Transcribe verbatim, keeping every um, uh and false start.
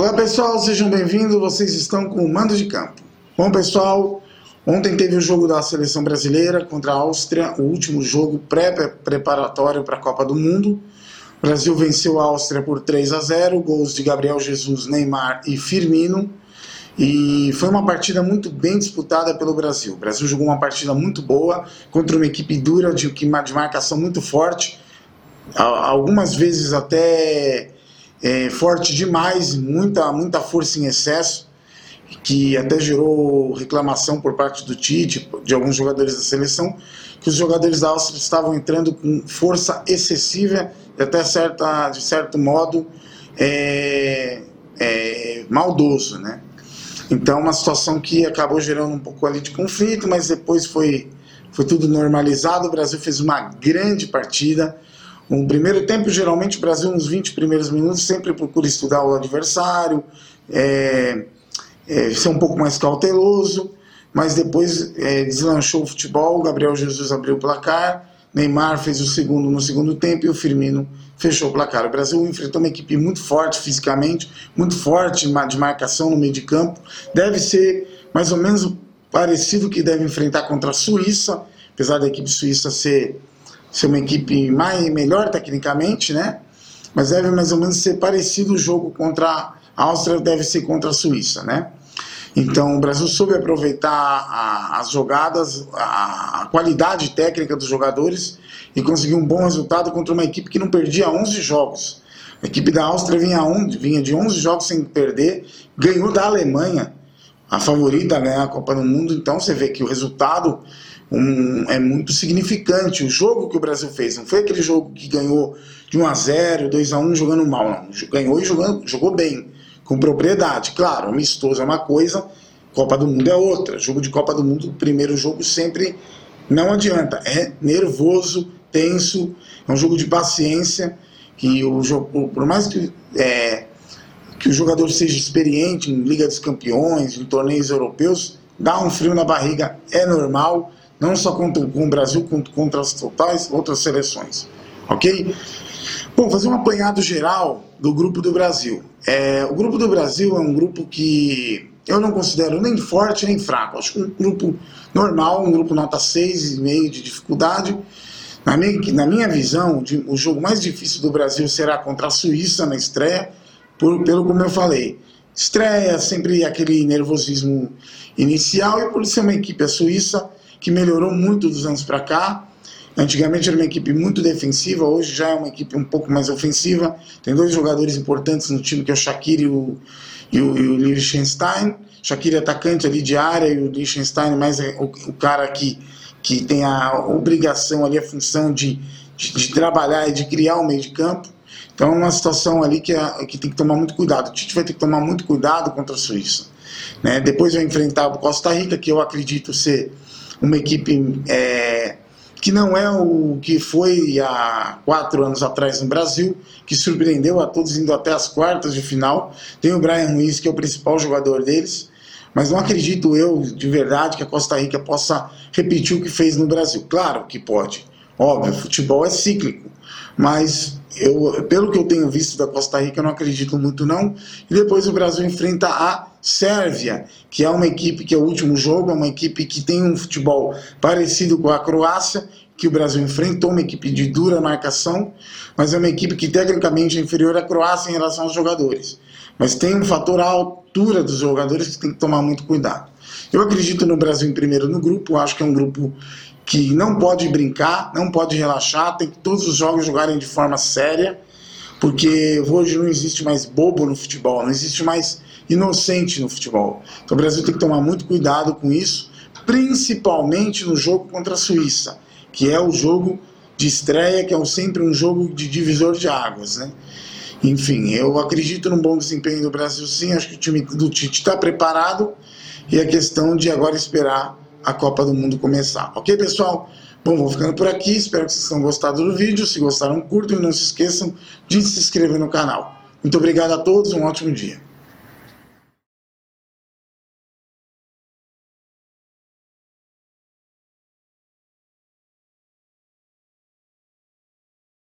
Olá pessoal, sejam bem-vindos, vocês estão com o Mando de Campo. Bom pessoal, ontem teve o jogo da seleção brasileira contra a Áustria, o último jogo pré-preparatório para a Copa do Mundo. O Brasil venceu a Áustria por três a zero, gols de Gabriel Jesus, Neymar e Firmino. E foi uma partida muito bem disputada pelo Brasil. O Brasil jogou uma partida muito boa contra uma equipe dura, de, de marcação muito forte, algumas vezes até é, forte demais, muita, muita força em excesso, que até gerou reclamação por parte do Tite, de alguns jogadores da seleção, que os jogadores da Áustria estavam entrando com força excessiva e até certa, de certo modo é, é, maldoso, né? Então, uma situação que acabou gerando um pouco ali de conflito, mas depois foi, foi tudo normalizado. O Brasil fez uma grande partida. No primeiro tempo, geralmente, o Brasil, nos vinte primeiros minutos, sempre procura estudar o adversário, é, é, ser um pouco mais cauteloso, mas depois é, deslanchou o futebol. O Gabriel Jesus abriu o placar, Neymar fez o segundo no segundo tempo e o Firmino fechou o placar. O Brasil enfrentou uma equipe muito forte fisicamente, muito forte de marcação no meio de campo. Deve ser mais ou menos parecido que deve enfrentar contra a Suíça, apesar da equipe suíça ser, ser uma equipe mais, melhor tecnicamente, né? Mas deve mais ou menos ser parecido o jogo contra a Áustria, deve ser contra a Suíça, né? Então o Brasil soube aproveitar a, as jogadas, a, a qualidade técnica dos jogadores e conseguiu um bom resultado contra uma equipe que não perdia onze jogos. A equipe da Áustria vinha, on, vinha de onze jogos sem perder, ganhou da Alemanha, a favorita a ganhar a Copa do Mundo. Então você vê que o resultado um, é muito significante. O jogo que o Brasil fez não foi aquele jogo que ganhou de um a zero, dois a um jogando mal, não. Ganhou e jogando, jogou bem, com propriedade. Claro, amistoso é uma coisa, Copa do Mundo é outra. Jogo de Copa do Mundo, o primeiro jogo sempre não adianta. É nervoso, tenso, é um jogo de paciência, que o jogo, por mais que, é, que o jogador seja experiente em Liga dos Campeões, em torneios europeus, dá um frio na barriga, é normal, não só contra, com o Brasil, quanto contra as totais outras seleções. Ok? Bom, fazer um apanhado geral do grupo do Brasil. É, o grupo do Brasil é um grupo que eu não considero nem forte nem fraco. Acho que um grupo normal, um grupo nota seis vírgula cinco de dificuldade. Na minha, na minha visão, de, o jogo mais difícil do Brasil será contra a Suíça na estreia, por, pelo como eu falei. Estreia, sempre aquele nervosismo inicial, e por ser uma equipe a Suíça que melhorou muito dos anos para cá. Antigamente era uma equipe muito defensiva, hoje já é uma equipe um pouco mais ofensiva. Tem dois jogadores importantes no time, que é o Shaqiri e o, e o, e o Liechtenstein. Shaqiri atacante ali de área e o Liechtenstein mais é o, o cara que, que tem a obrigação ali, a função de, de, de trabalhar e de criar o meio de campo. Então é uma situação ali que, é, que tem que tomar muito cuidado. O Tite vai ter que tomar muito cuidado contra a Suíça, né? Depois vai enfrentar o Costa Rica, que eu acredito ser uma equipe... É, que não é o que foi há quatro anos atrás no Brasil, que surpreendeu a todos indo até as quartas de final. Tem o Bryan Ruiz, que é o principal jogador deles, mas não acredito eu, de verdade, que a Costa Rica possa repetir o que fez no Brasil. Claro que pode, óbvio, futebol é cíclico, mas eu, pelo que eu tenho visto da Costa Rica, eu não acredito muito não. E depois o Brasil enfrenta a Sérvia, que é uma equipe que é o último jogo, é uma equipe que tem um futebol parecido com a Croácia, que o Brasil enfrentou, uma equipe de dura marcação, mas é uma equipe que tecnicamente é inferior à Croácia em relação aos jogadores. Mas tem um fator a altura dos jogadores que tem que tomar muito cuidado. Eu acredito no Brasil em primeiro no grupo, acho que é um grupo que não pode brincar, não pode relaxar, tem que todos os jogos jogarem de forma séria, porque hoje não existe mais bobo no futebol, não existe mais inocente no futebol. Então o Brasil tem que tomar muito cuidado com isso, principalmente no jogo contra a Suíça, que é o jogo de estreia, que é sempre um jogo de divisor de águas, né? Enfim, eu acredito num bom desempenho do Brasil sim, acho que o time do Tite está preparado, e a questão de agora esperar a Copa do Mundo começar. Ok, pessoal? Bom, vou ficando por aqui, espero que vocês tenham gostado do vídeo. Se gostaram, curtam e não se esqueçam de se inscrever no canal. Muito obrigado a todos, um ótimo dia.